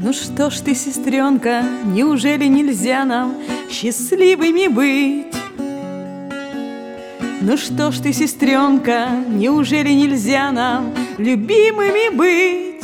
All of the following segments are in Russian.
Ну что ж ты, сестренка, неужели нельзя нам счастливыми быть? Ну что ж ты, сестренка, неужели нельзя нам любимыми быть?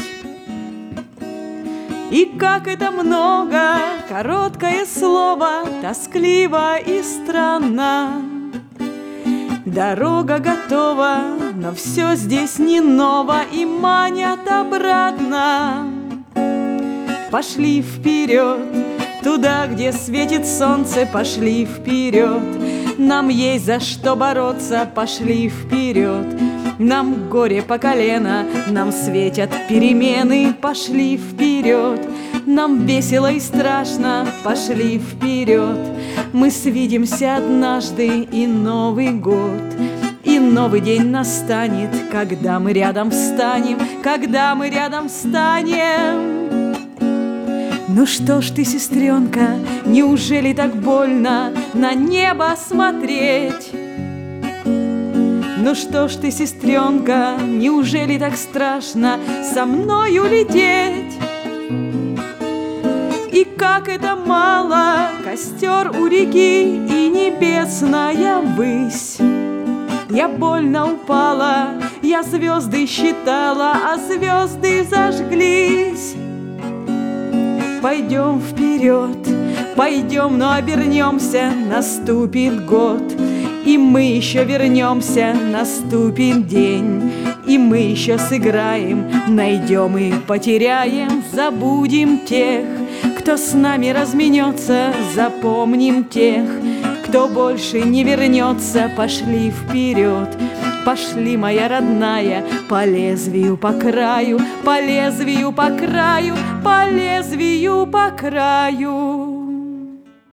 И как это много, короткое слово, тоскливо и странно. Дорога готова, но все здесь не ново и манят обратно. Пошли вперед, туда, где светит солнце, пошли вперед. Нам есть за что бороться, пошли вперед. Нам горе по колено, нам светят перемены, пошли вперед. Нам весело и страшно, пошли вперед. Мы свидимся однажды, и Новый год, и новый день настанет, когда мы рядом встанем, когда мы рядом встанем. Ну что ж ты, сестренка, неужели так больно на небо смотреть? Ну что ж ты, сестренка, неужели так страшно со мною лететь? И как это мало, костер у реки и небесная высь. Я больно упала, я звезды считала, а звезды зажглись. Пойдем вперед, пойдем, но обернемся, наступит год. И мы еще вернемся, наступит день. И мы еще сыграем, найдем и потеряем. Забудем тех, кто с нами разменется, запомним тех, кто больше не вернется. Пошли вперед, пошли, моя родная, по лезвию, по краю, по лезвию, по краю, по лезвию, по краю.